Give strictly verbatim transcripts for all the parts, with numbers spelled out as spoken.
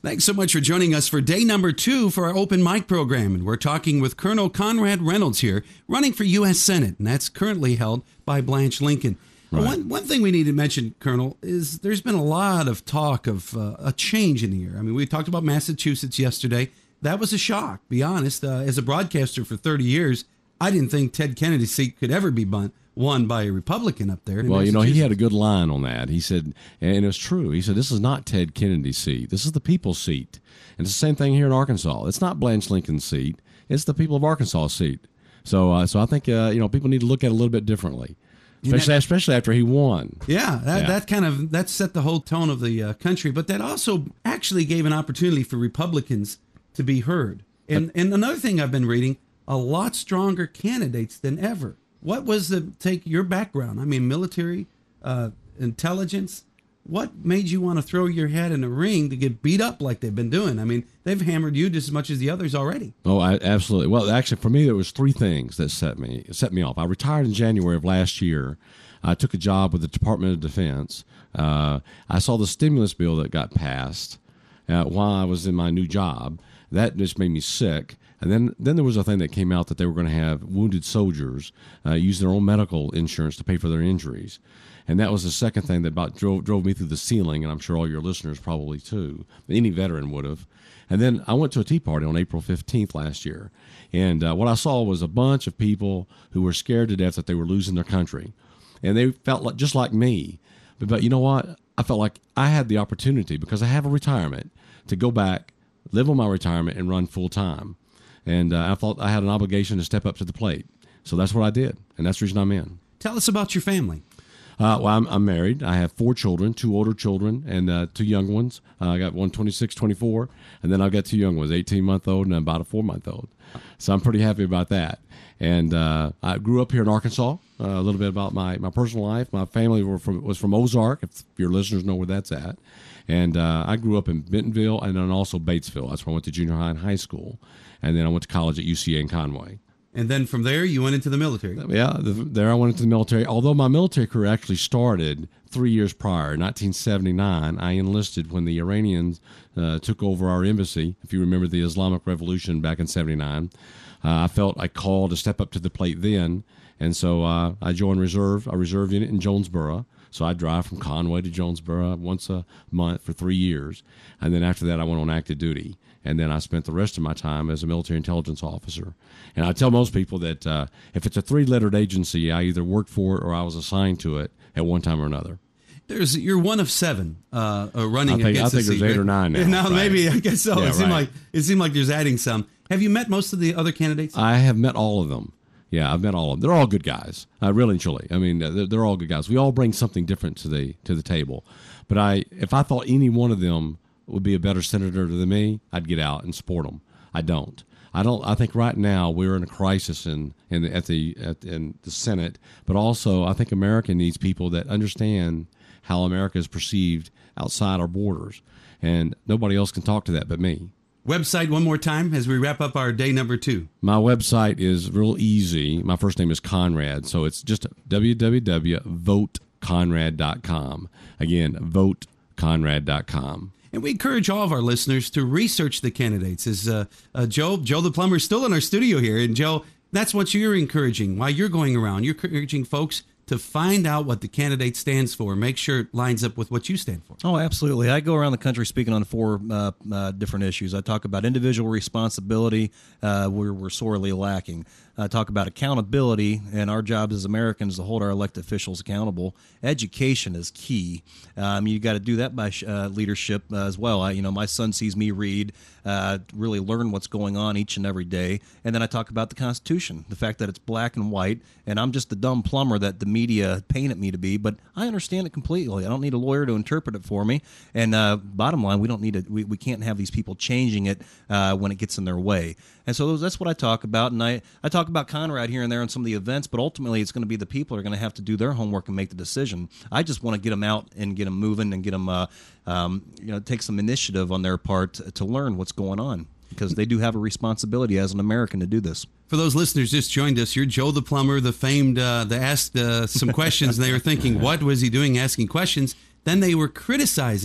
Thanks so much for joining us for day number two for our open mic program. And we're talking with Colonel Conrad Reynolds here, running for U S Senate, and that's currently held by Blanche Lincoln. Right. One, one thing we need to mention, Colonel, is there's been a lot of talk of uh, a change in here. I mean, we talked about Massachusetts yesterday. That was a shock, be honest. Uh, as a broadcaster for thirty years, I didn't think Ted Kennedy's seat could ever be won. won by a Republican up there. Well, you know, he had a good line on that. He said, and it was true, he said, this is not Ted Kennedy's seat. This is the people's seat. And it's the same thing here in Arkansas. It's not Blanche Lincoln's seat. It's the people of Arkansas' seat. So uh, so I think, uh, you know, people need to look at it a little bit differently, especially, you know, especially after he won. Yeah that, yeah, that kind of, that set the whole tone of the uh, country. But that also actually gave an opportunity for Republicans to be heard. And, but, and another thing I've been reading, a lot stronger candidates than ever. What was the take your background? I mean, military, uh, intelligence. What made you want to throw your head in the ring to get beat up like they've been doing? I mean, they've hammered you just as much as the others already. Oh, I, absolutely. Well, actually, for me, there was three things that set me set me off. I retired in January of last year. I took a job with the Department of Defense. Uh, I saw the stimulus bill that got passed uh, while I was in my new job. That just made me sick. And then, then there was a thing that came out that they were going to have wounded soldiers uh, use their own medical insurance to pay for their injuries. And that was the second thing that about drove, drove me through the ceiling, and I'm sure all your listeners probably too. Any veteran would have. And then I went to a tea party on April fifteenth last year. And uh, what I saw was a bunch of people who were scared to death that they were losing their country. And they felt like, just like me. But, but you know what? I felt like I had the opportunity, because I have a retirement, to go back, live on my retirement, and run full time. And uh, I thought I had an obligation to step up to the plate. So that's what I did, and that's the reason I'm in. Tell us about your family. Uh, well, I'm, I'm married. I have four children, two older children and uh, two young ones. Uh, I got one twenty-six, twenty-four, and then I've got two young ones, eighteen-month-old and about a four-month-old. So I'm pretty happy about that. And uh, I grew up here in Arkansas. Uh, a little bit about my, my personal life. My family were from, was from Ozark, if your listeners know where that's at. And uh, I grew up in Bentonville and then also Batesville. That's where I went to junior high and high school. And then I went to college at U C A in Conway. And then from there, you went into the military. Yeah, the, there I went into the military. Although my military career actually started three years prior, nineteen seventy-nine. I enlisted when the Iranians uh, took over our embassy. If you remember the Islamic Revolution back in seventy-nine, uh, I felt a call to step up to the plate then. And so uh, I joined reserve, a reserve unit in Jonesboro. So I drive from Conway to Jonesboro once a month for three years. And then after that, I went on active duty. And then I spent the rest of my time as a military intelligence officer. And I tell most people that uh, if it's a three-lettered agency, I either worked for it or I was assigned to it at one time or another. There's you're one of seven uh, running I think, against I think the there's seat, eight or nine now. Now right? maybe I guess so. Yeah, it seemed right. like it seemed like there's adding some. Have you met most of the other candidates? I have met all of them. Yeah, I've met all of them. They're all good guys, uh, really and truly. I mean, they're, they're all good guys. We all bring something different to the to the table. But I, if I thought any one of them would be a better senator than me, I'd get out and support them. I don't. I don't. I think right now we're in a crisis in, in the, at the at, in the Senate, but also I think America needs people that understand how America is perceived outside our borders, and nobody else can talk to that but me. Website one more time as we wrap up our day number two. My website is real easy. My first name is Conrad, so it's just w w w dot vote conrad dot com. Again, vote conrad dot com. And we encourage all of our listeners to research the candidates. As uh, uh, Joe, Joe the plumber is still in our studio here, and Joe, that's what you're encouraging while you're going around. You're encouraging folks to find out what the candidate stands for. Make sure it lines up with what you stand for. Oh, absolutely. I go around the country speaking on four uh, uh, different issues. I talk about individual responsibility, uh, where we're sorely lacking. I talk about accountability, and our job as Americans to hold our elected officials accountable. Education is key. Um, you got to do that by uh, leadership uh, as well. I, you know, my son sees me read, uh, really learn what's going on each and every day. And then I talk about the Constitution, the fact that it's black and white, and I'm just the dumb plumber that the media painted me to be, but I understand it completely. I don't need a lawyer to interpret it for me. And uh, bottom line, we don't need to, we, we can't have these people changing it uh, when it gets in their way. And so that's what I talk about. And I, I talk about Conrad here and there on some of the events, but ultimately it's going to be the people who are going to have to do their homework and make the decision. I just want to get them out and get them moving and get them, uh, um, you know, take some initiative on their part to, to learn what's going on, because they do have a responsibility as an American to do this. For those listeners just joined us, you're Joe the plumber, the famed, uh, that asked uh, some questions, and they were thinking, what was he doing asking questions? Then they were criticizing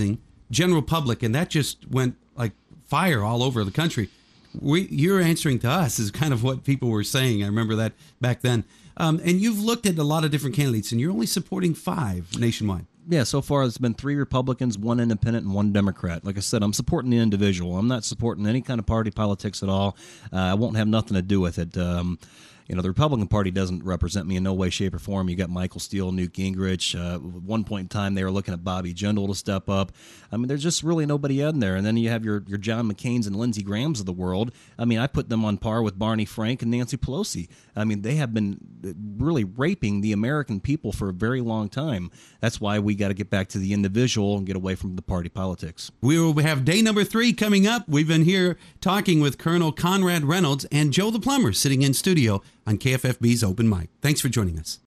general public, and that just went like fire all over the country. We, you're answering to us is kind of what people were saying. I remember that back then. Um, and you've looked at a lot of different candidates, and you're only supporting five nationwide. Yeah, so far it's been three Republicans, one Independent, and one Democrat. Like I said, I'm supporting the individual. I'm not supporting any kind of party politics at all. Uh, I won't have nothing to do with it. Um, you know, the Republican Party doesn't represent me in no way, shape, or form. You got Michael Steele, Newt Gingrich. Uh, at one point in time, they were looking at Bobby Jindal to step up. I mean, there's just really nobody in there. And then you have your, your John McCain's and Lindsey Graham's of the world. I mean, I put them on par with Barney Frank and Nancy Pelosi. I mean, they have been really raping the American people for a very long time. That's why we got to get back to the individual and get away from the party politics. We will have day number three coming up. We've been here talking with Colonel Conrad Reynolds and Joe the Plumber sitting in studio on K F F B's Open Mic. Thanks for joining us.